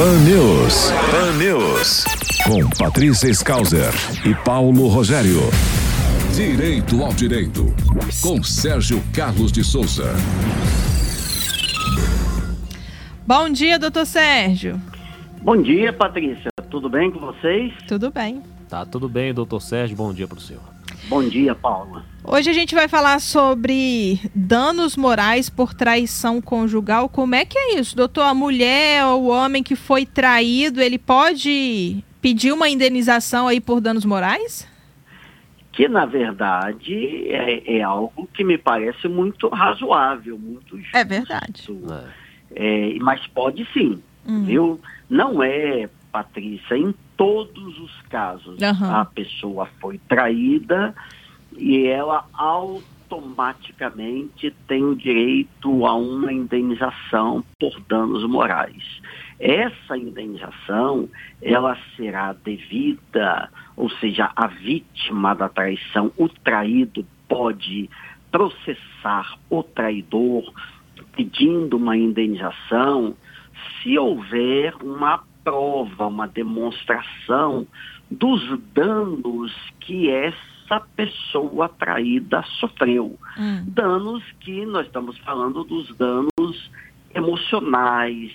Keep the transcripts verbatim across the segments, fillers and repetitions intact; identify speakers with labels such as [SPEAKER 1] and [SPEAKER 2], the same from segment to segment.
[SPEAKER 1] Pan News. Pan News. Com Patrícia Skauser e Paulo Rogério. Direito ao Direito. Com Sérgio Carlos de Souza.
[SPEAKER 2] Bom dia, doutor Sérgio.
[SPEAKER 3] Bom dia, Patrícia. Tudo bem com vocês?
[SPEAKER 2] Tudo bem.
[SPEAKER 4] Tá tudo bem, doutor Sérgio. Bom dia para o senhor.
[SPEAKER 3] Bom dia, Paula.
[SPEAKER 2] Hoje a gente vai falar sobre danos morais por traição conjugal. Como é que é isso, doutor? A mulher ou o homem que foi traído, ele pode pedir uma indenização aí por danos morais?
[SPEAKER 3] Que, na verdade, é, é algo que me parece muito razoável, muito justo.
[SPEAKER 2] É verdade.
[SPEAKER 3] É, mas pode sim, uhum. viu? Não é, Patrícia, em todos os casos uhum. a pessoa foi traída e ela automaticamente tem o direito a uma indenização por danos morais. Essa indenização, ela será devida, ou seja, a vítima da traição, o traído pode processar o traidor pedindo uma indenização se houver uma prova, uma demonstração dos danos que essa pessoa traída sofreu. Hum. Danos que nós estamos falando dos danos emocionais,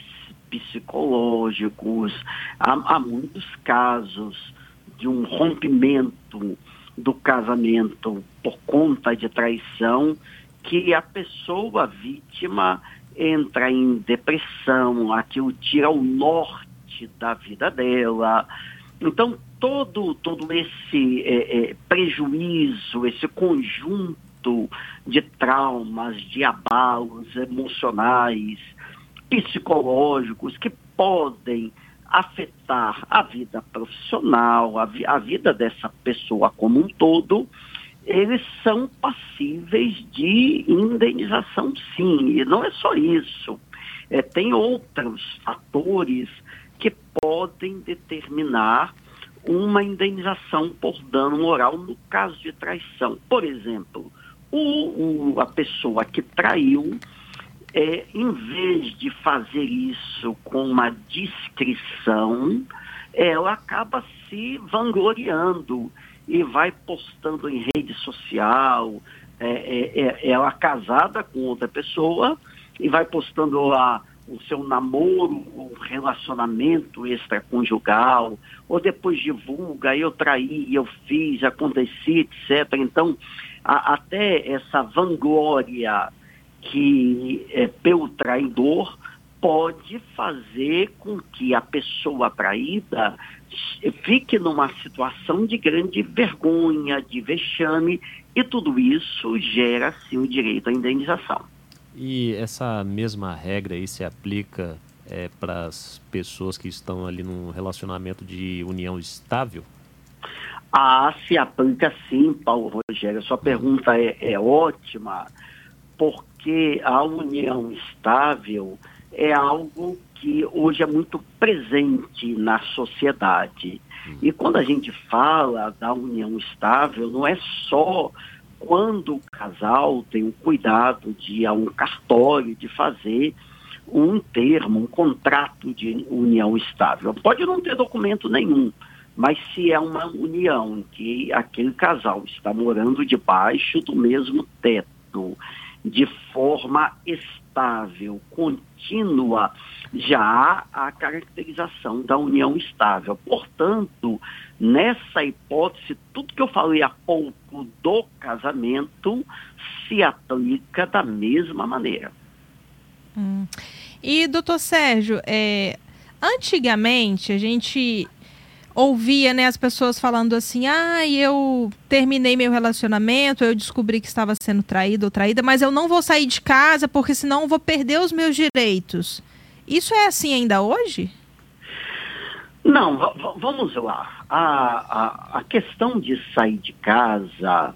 [SPEAKER 3] psicológicos. Há, há muitos casos de um rompimento do casamento por conta de traição que a pessoa a vítima entra em depressão, aquilo tira o norte da vida dela. Então, todo, todo esse é, é, prejuízo, esse conjunto de traumas, de abalos emocionais, psicológicos, que podem afetar a vida profissional, a, vi- a vida dessa pessoa como um todo, eles são passíveis de indenização, sim. E não é só isso. É, tem outros fatores que podem determinar uma indenização por dano moral no caso de traição. Por exemplo, o, o, a pessoa que traiu, é, em vez de fazer isso com uma discrição, ela acaba se vangloriando e vai postando em rede social, é, é, é, ela casada com outra pessoa, e vai postando lá o seu namoro, o relacionamento extraconjugal, ou depois divulga, eu traí, eu fiz, aconteci, etcétera. Então, a, até essa vanglória que é pelo traidor pode fazer com que a pessoa traída fique numa situação de grande vergonha, de vexame, e tudo isso gera, sim, o direito à indenização.
[SPEAKER 4] E essa mesma regra aí se aplica é, para as pessoas que estão ali num relacionamento de união estável?
[SPEAKER 3] Ah, se aplica sim, Paulo Rogério. A sua pergunta é, é ótima, porque a união estável é algo que hoje é muito presente na sociedade. E quando a gente fala da união estável, não é só quando o casal tem o cuidado de ir a um cartório, de fazer um termo, um contrato de união estável. Pode não ter documento nenhum, mas se é uma união em que aquele casal está morando debaixo do mesmo teto, de forma estável, contínua, já há a caracterização da união estável. Portanto, nessa hipótese, tudo que eu falei há pouco do casamento se aplica da mesma maneira.
[SPEAKER 2] Hum. E, doutor Sérgio, é, antigamente a gente ouvia, né, as pessoas falando assim, ah, eu terminei meu relacionamento, eu descobri que estava sendo traído ou traída, mas eu não vou sair de casa porque senão eu vou perder os meus direitos. Isso é assim ainda hoje?
[SPEAKER 3] Não, v- v- vamos lá. A, a, a questão de sair de casa,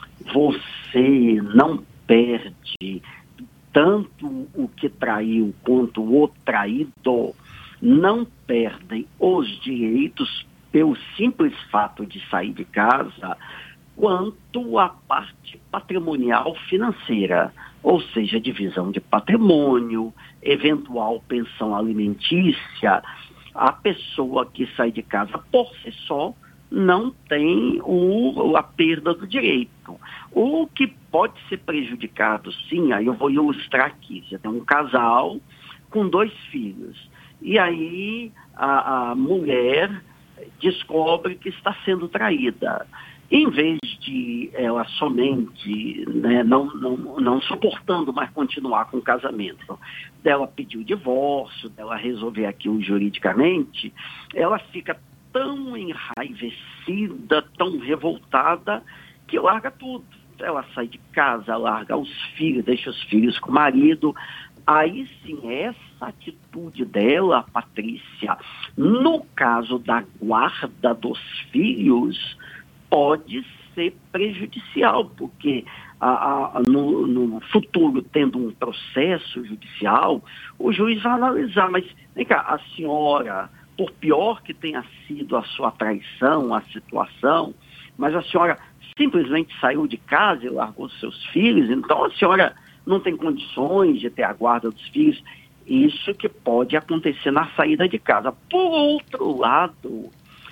[SPEAKER 3] você não perde tanto o que traiu quanto o traído, não perdem os direitos pelo simples fato de sair de casa, quanto a parte patrimonial financeira, ou seja, divisão de patrimônio, eventual pensão alimentícia. a pessoa que sai de casa por si só não tem o, a perda do direito. O que pode ser prejudicado, sim, aí eu vou ilustrar aqui. Você tem um casal com dois filhos, e aí a, a mulher descobre que está sendo traída. Em vez de ela somente, né, não, não, não suportando mais continuar com o casamento, dela pedir o divórcio, dela resolver aquilo juridicamente, ela fica tão enraivecida, tão revoltada, que larga tudo. Ela sai de casa, larga os filhos, deixa os filhos com o marido. Aí sim, essa atitude dela, Patrícia, no caso da guarda dos filhos, pode ser prejudicial, porque a, a, no, no futuro, tendo um processo judicial, o juiz vai analisar, mas vem cá, a senhora, por pior que tenha sido a sua traição, a situação, mas a senhora simplesmente saiu de casa e largou seus filhos, então a senhora não tem condições de ter a guarda dos filhos. Isso que pode acontecer na saída de casa. Por outro lado,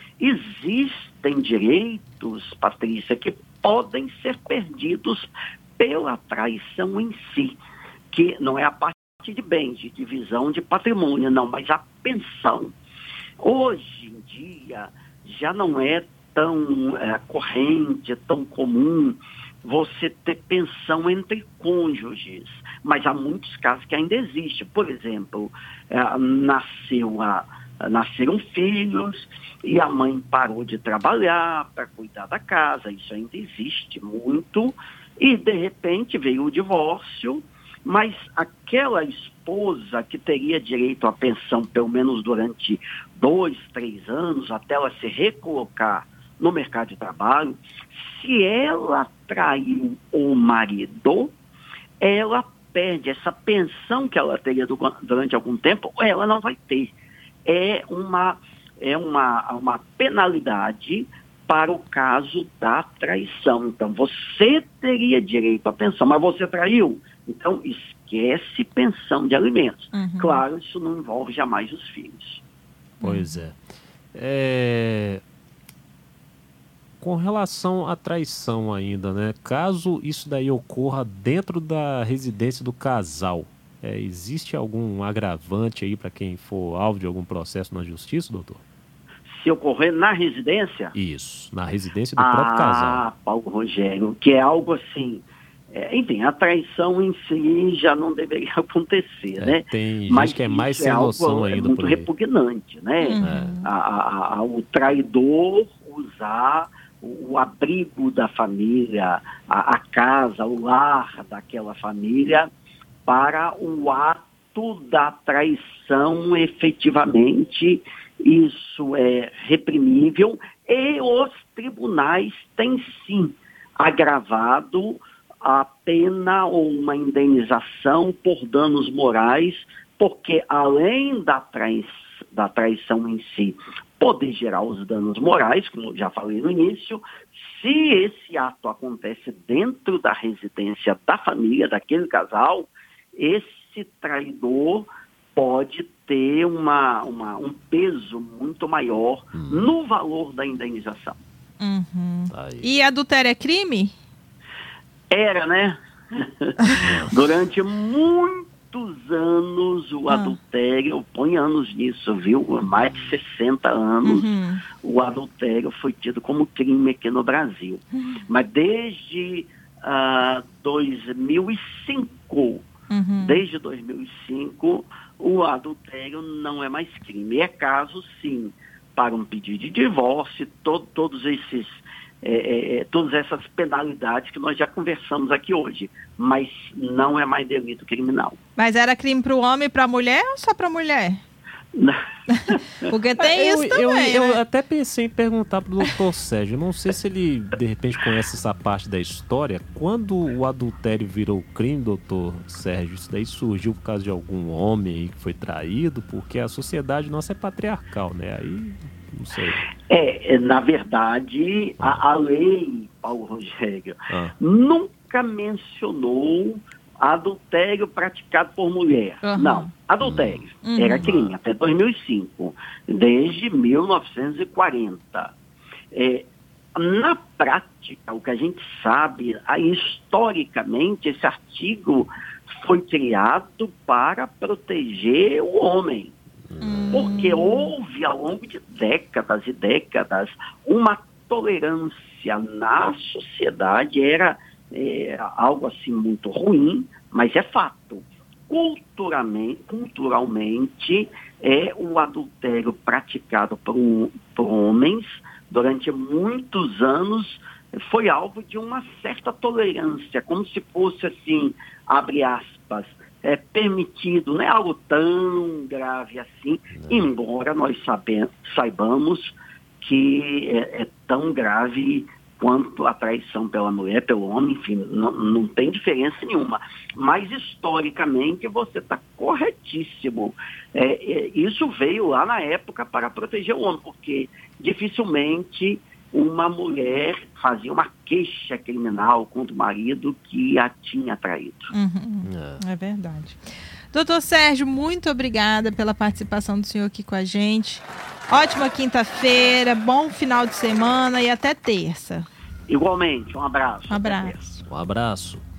[SPEAKER 3] existem direitos, Patrícia, que podem ser perdidos pela traição em si, que não é a parte de bens, de divisão de patrimônio, não, mas a pensão. Hoje em dia já não é tão é, corrente, tão comum você ter pensão entre cônjuges, mas há muitos casos que ainda existe. Por exemplo, é, nasceu a, nasceram filhos e a mãe parou de trabalhar para cuidar da casa, isso ainda existe muito, e de repente veio o divórcio, mas aquela esposa que teria direito à pensão pelo menos durante dois, três anos, até ela se recolocar no mercado de trabalho, se ela traiu o marido, ela perde essa pensão que ela teria durante algum tempo, ela não vai ter. É uma, é uma, uma penalidade para o caso da traição. Então, você teria direito à pensão, mas você traiu, então esquece pensão de alimentos. Uhum. Claro, isso não envolve jamais os filhos.
[SPEAKER 4] Pois é. É... Com relação à traição ainda, né? Caso isso daí ocorra dentro da residência do casal, é, existe algum agravante aí para quem for alvo de algum processo na justiça, doutor?
[SPEAKER 3] Se ocorrer na residência?
[SPEAKER 4] Isso, na residência do
[SPEAKER 3] ah,
[SPEAKER 4] próprio casal.
[SPEAKER 3] Ah, Paulo Rogério, que é algo assim... É, enfim, a traição em si já não deveria acontecer,
[SPEAKER 4] é,
[SPEAKER 3] né?
[SPEAKER 4] Tem gente
[SPEAKER 3] Mas
[SPEAKER 4] que é mais sem
[SPEAKER 3] é
[SPEAKER 4] noção
[SPEAKER 3] algo,
[SPEAKER 4] ainda.
[SPEAKER 3] É muito
[SPEAKER 4] por aí.
[SPEAKER 3] repugnante, né?
[SPEAKER 2] Uhum.
[SPEAKER 3] A, a, a, o traidor usar o, o abrigo da família, a, a casa, o lar daquela família para o ato da traição efetivamente. Isso é reprimível e os tribunais têm sim agravado a pena ou uma indenização por danos morais, porque além da, trai da traição em si poder gerar os danos morais, como eu já falei no início, se esse ato acontece dentro da residência da família, daquele casal, esse traidor pode ter uma, uma, um peso muito maior hum. no valor da indenização.
[SPEAKER 2] Uhum. E adultério é crime?
[SPEAKER 3] Era, né? Durante muitos anos o ah. adultério, põe anos nisso, viu? Mais de sessenta anos, uhum. o adultério foi tido como crime aqui no Brasil. Uhum. Mas desde uh, dois mil e cinco, uhum. desde dois mil e cinco, o adultério não é mais crime. É caso, sim, para um pedido de divórcio, to todos esses... É, é, todas essas penalidades que nós já conversamos aqui hoje, mas não é mais delito criminal.
[SPEAKER 2] Mas era crime para o homem e para a mulher ou só para a mulher? Porque tem
[SPEAKER 4] eu,
[SPEAKER 2] isso também,
[SPEAKER 4] eu,
[SPEAKER 2] né?
[SPEAKER 4] eu até pensei em perguntar para o doutor Sérgio, não sei se ele de repente conhece essa parte da história. Quando o adultério virou crime, doutor Sérgio, isso daí surgiu por causa de algum homem aí que foi traído? Porque a sociedade nossa é patriarcal, né? Aí... Não sei.
[SPEAKER 3] É, na verdade, a, a lei, Paulo Rogério, ah. nunca mencionou adultério praticado por mulher.
[SPEAKER 2] Uhum.
[SPEAKER 3] Não, adultério.
[SPEAKER 2] Uhum.
[SPEAKER 3] Era crime até dois mil e cinco, desde mil novecentos e quarenta. É, na prática, o que a gente sabe, aí, historicamente, esse artigo foi criado para proteger o homem.
[SPEAKER 2] Uhum.
[SPEAKER 3] Porque houve, ao longo de décadas e décadas, uma tolerância na sociedade, era é, algo assim muito ruim, mas é fato. Culturalmente, culturalmente é o adultério praticado por, um, por homens durante muitos anos foi alvo de uma certa tolerância, como se fosse assim, abre aspas, é permitido, não é algo tão grave assim, embora nós sabe, saibamos que é, é tão grave quanto a traição pela mulher, pelo homem, enfim, não, não tem diferença nenhuma. Mas, historicamente, você está corretíssimo. É, é, isso veio lá na época para proteger o homem, porque dificilmente uma mulher fazia uma queixa criminal contra o marido que a tinha traído.
[SPEAKER 2] Uhum. É. é verdade. Doutor Sérgio, muito obrigada pela participação do senhor aqui com a gente. Ótima quinta-feira, bom final de semana e até terça.
[SPEAKER 3] Igualmente, um abraço.
[SPEAKER 2] Um abraço.
[SPEAKER 4] Um abraço.